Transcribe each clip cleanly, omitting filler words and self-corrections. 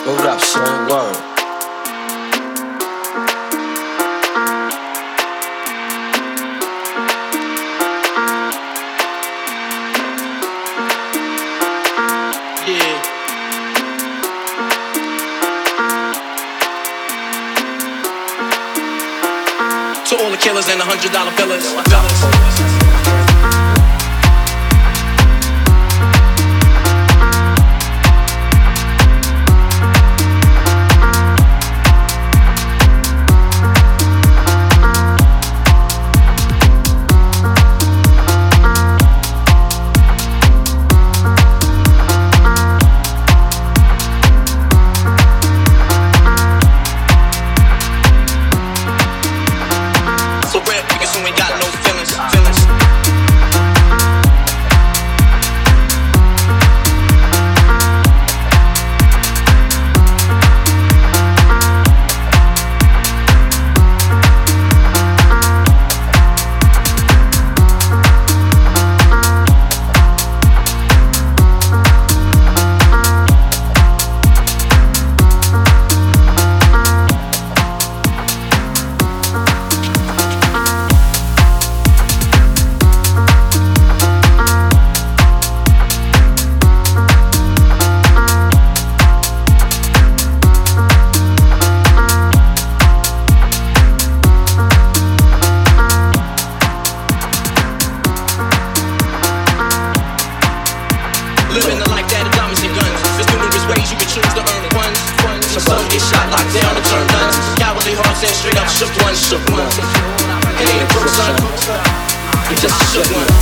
Hold up, son. Word. Yeah. To all the killers and the $100 billers. So rap niggas who ain't got no feelings. Living the life that of diamonds and guns. There's numerous ways you can choose to earn funds. Some get shot, locked down, and turn guns. Cowardly hearts and straight up shook ones. It ain't a crook, son. It's just a shook one.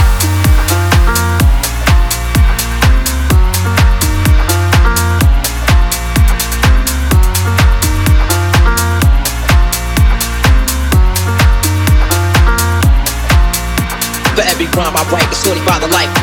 For every rhyme I write, it's 45 to life.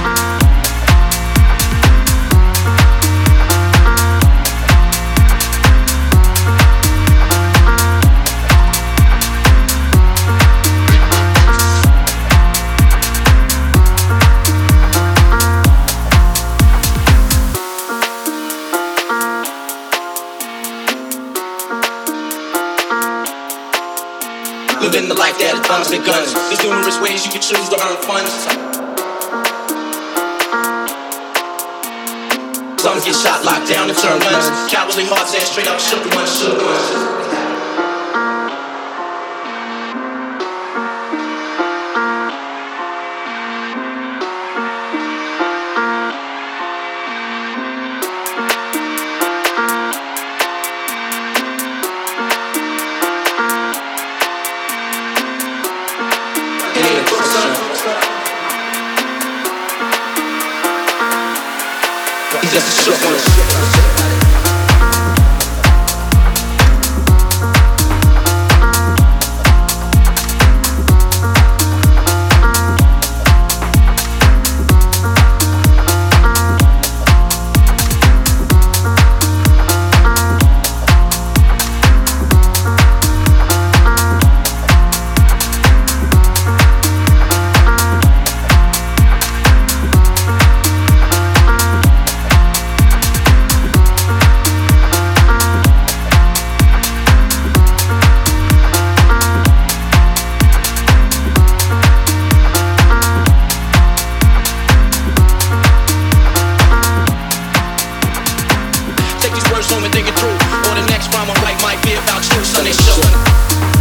Living the life that is bombs and guns. There's numerous ways you can choose to earn funds. Some get shot, locked down, and turn guns. Cowardly hearts and straight up shook ones. He's just a shook one. Home and think it through. Or the next rhyme I write might be about you, son, they showing.